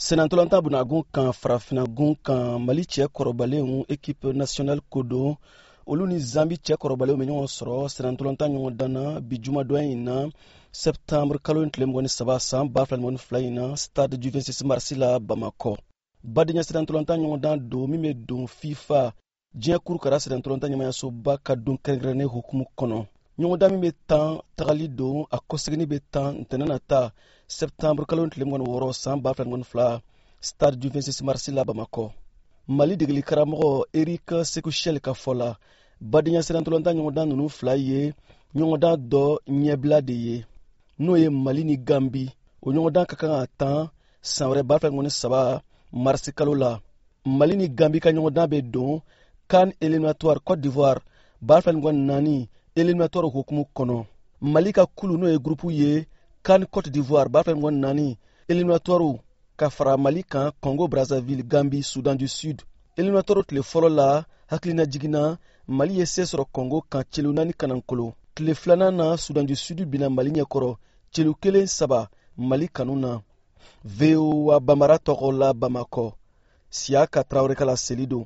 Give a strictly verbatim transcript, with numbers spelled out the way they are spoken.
Senantolanta bunagun kan farafinagun kan Mali cɛ kɔrɔbalenw équipe nationale ko don olu ni Zambi cɛ kɔrɔbalenw bɛ ɲɔgɔn sɔrɔ senantolanta ɲɔgɔn dan na bi jumadɔn in na septembre kalo tile mugan ni saba san ba fila ni mugan ni fila in na stade du vingt-six mars la Bamakɔ. Badenya senantolanta ɲɔgɔn dan don min bɛ don FIFA diɲɛ kurukara senantolanta ɲɛmayasoba ka don kɛrɛnkɛrɛnnen hukumu kɔnɔ. ɲɔgɔn dan min bɛ tan tagali don a kɔsegini bɛ tan ntɛnɛn nata septembre kalo tile mugan ni wɔɔrɔ san ba fila ni mugan ni fila stade du vingt-six mars la Bamakɔ. Mali degeli karamɔgɔ Eric Sekushel ka fɔ la badenya senantolanta ɲɔgɔn dan ninnu fila ye ɲɔgɔn dan dɔ ɲɛbila de ye n'o ye Mali ni Gambi. O ɲɔgɔn dan ka kan ka tan san wɛrɛ ba fila ni mugan ni saba marisi kalo la. Mali ni Gambi ka ɲɔgɔn dan bɛ don CAN éliminatoire Côte d'Ivoire ba fila ni mugan ni naani éliminatoire hukumu kɔnɔ. Mali ka kulu n'o ye groupe ye CAN Côte d'Ivoire ba fila ni mugan ni naani éliminatoire ka fara Mali kan Congo Brazzaville, Gambie, Soudan du Sud. Éliminatoire tile fɔlɔ la hakilina jiginna Mali ye se sɔrɔ Congo kan celu naani kanankolo. Tile filanan na Soudan du Sud bina Mali ɲɛkɔrɔ celu kelen saba Mali kanu na. V O A Bambara tɔgɔ la Bamakɔ. Siaka Traoré ka la seli don.